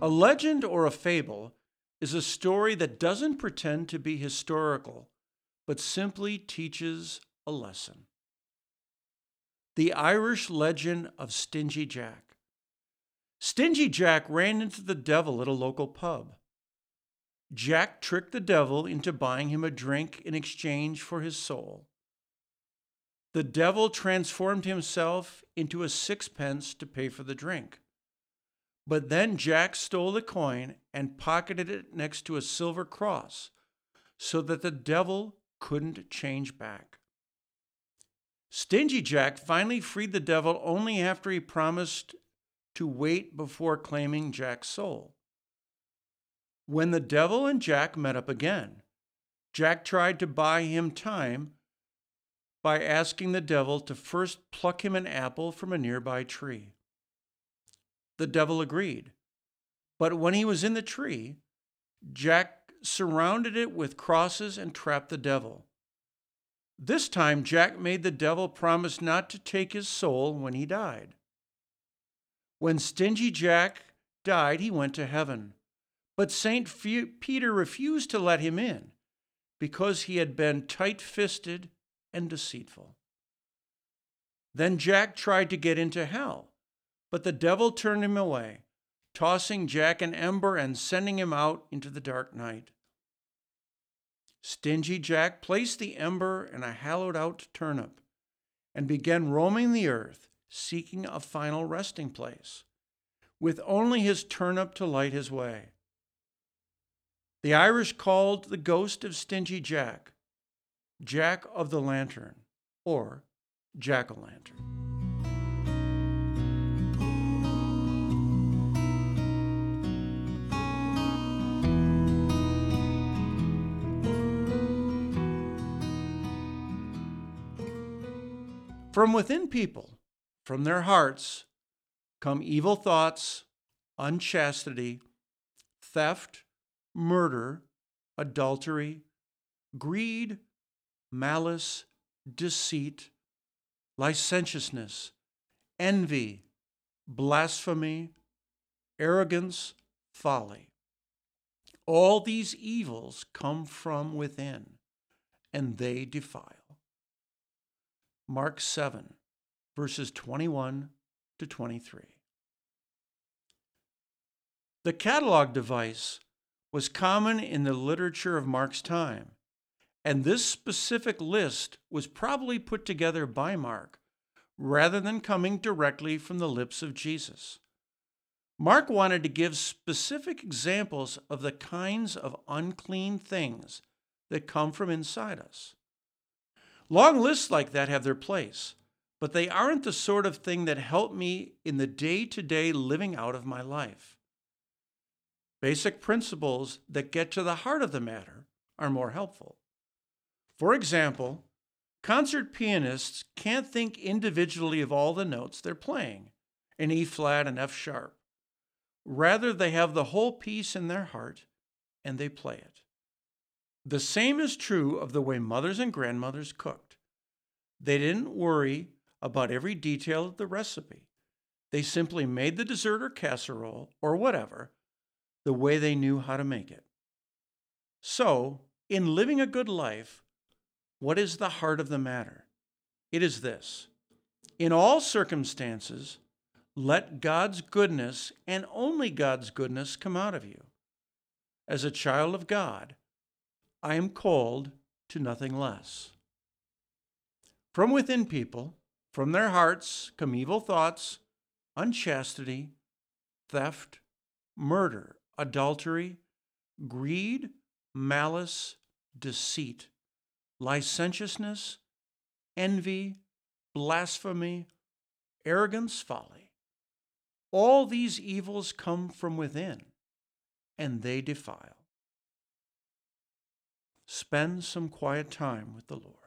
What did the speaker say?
A legend or a fable is a story that doesn't pretend to be historical, but simply teaches a lesson. The Irish legend of Stingy Jack. Stingy Jack ran into the devil at a local pub. Jack tricked the devil into buying him a drink in exchange for his soul. The devil transformed himself into a sixpence to pay for the drink. But then Jack stole the coin and pocketed it next to a silver cross so that the devil couldn't change back. Stingy Jack finally freed the devil only after he promised to wait before claiming Jack's soul. When the devil and Jack met up again, Jack tried to buy him time by asking the devil to first pluck him an apple from a nearby tree. The devil agreed, but when he was in the tree, Jack surrounded it with crosses and trapped the devil. This time, Jack made the devil promise not to take his soul when he died. When Stingy Jack died, he went to heaven, but St. Peter refused to let him in because he had been tight-fisted and deceitful. Then Jack tried to get into hell, but the devil turned him away, tossing Jack an ember and sending him out into the dark night. Stingy Jack placed the ember in a hollowed-out turnip and began roaming the earth, seeking a final resting place, with only his turnip to light his way. The Irish called the ghost of Stingy Jack, Jack of the Lantern, or Jack-o'-lantern. From within people, from their hearts, come evil thoughts, unchastity, theft, murder, adultery, greed, malice, deceit, licentiousness, envy, blasphemy, arrogance, folly. All these evils come from within, and they defile. Mark 7, verses 21 to 23. The catalog device was common in the literature of Mark's time, and this specific list was probably put together by Mark rather than coming directly from the lips of Jesus. Mark wanted to give specific examples of the kinds of unclean things that come from inside us. Long lists like that have their place, but they aren't the sort of thing that help me in the day-to-day living out of my life. Basic principles that get to the heart of the matter are more helpful. For example, concert pianists can't think individually of all the notes they're playing, in E flat and F sharp. Rather, they have the whole piece in their heart and they play it. The same is true of the way mothers and grandmothers cooked. They didn't worry about every detail of the recipe. They simply made the dessert or casserole or whatever the way they knew how to make it. So, in living a good life, what is the heart of the matter? It is this: in all circumstances, let God's goodness and only God's goodness come out of you. As a child of God, I am called to nothing less. From within people, from their hearts, come evil thoughts, unchastity, theft, murder, adultery, greed, malice, deceit, licentiousness, envy, blasphemy, arrogance, folly. All these evils come from within, and they defile. Spend some quiet time with the Lord.